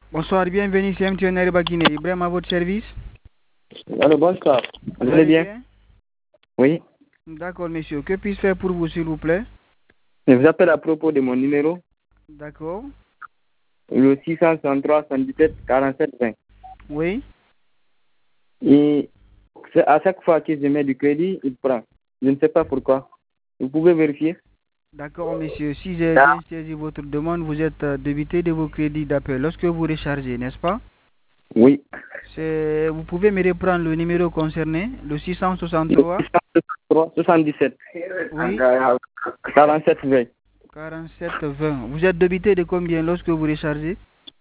Bonsoir, bienvenue, c'est MTN Bakiné. Ibrahim à votre service. Alors, bonsoir. Vous allez bien? Oui. D'accord, monsieur. Que puis-je faire pour vous, s'il vous plaît? Je vous appelle à propos de mon numéro, D'accord. le 663 117 47 20. Oui. Et à chaque fois que je mets du crédit, il prend. Je ne sais pas pourquoi. Vous pouvez vérifier? D'accord, monsieur. Si j'ai bien saisi votre demande, vous êtes débité de vos crédits d'appel lorsque vous rechargez, n'est-ce pas? Oui. Vous pouvez me reprendre le numéro concerné, le 663. 77. Oui. 47 20. 47 20. Vous êtes débité de combien lorsque vous rechargez?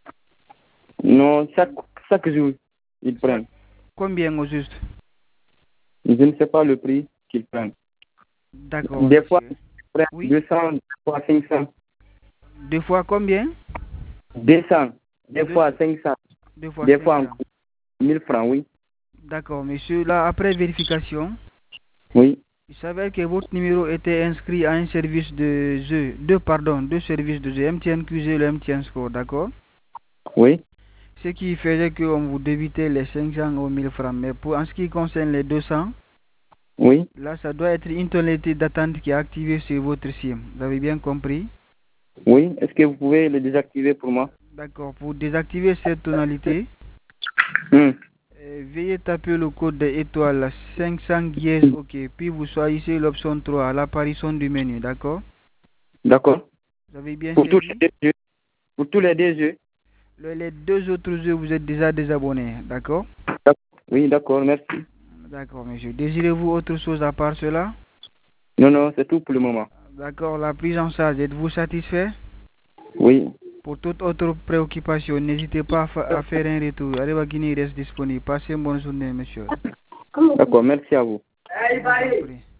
Non, chaque jour, ils prennent. Combien au juste? Je ne sais pas le prix qu'ils prennent. D'accord, Des fois, monsieur. ils prennent Oui. 200, des fois 500. Deux fois combien? 200, des fois 500, Deux fois des fois 500. 1000 francs, oui. D'accord, monsieur. Là, après vérification, Oui, il s'avère que votre numéro était inscrit à un service de jeu, deux services de jeu, MTN QG et le MTN Score, d'accord? oui. Ce qui faisait qu'on vous débitait les 500 ou 1000 francs. Mais en ce qui concerne les 200, Oui, là, ça doit être une tonalité d'attente qui est activée sur votre SIM. Vous avez bien compris? oui. Est-ce que vous pouvez le désactiver pour moi? D'accord. Pour désactiver cette tonalité, Hmm. veuillez taper le code étoile 500 dièse OK. Puis vous choisissez l'option 3 à l'apparition du menu, d'accord? D'accord. Vous avez bien Pour tous saisi? les deux jeux. Pour tous les deux jeux. Les deux autres jeux, vous êtes déjà désabonné, d'accord? Oui, d'accord, merci. D'accord, monsieur. Désirez-vous autre chose à part cela? Non, non, c'est tout pour le moment. D'accord, la prise en charge, êtes-vous satisfait? Oui. Pour toute autre préoccupation, n'hésitez pas à faire un retour. Areva Guinée reste disponible. Passez une bonne journée, monsieur. D'accord, merci à vous. Je vous en prie.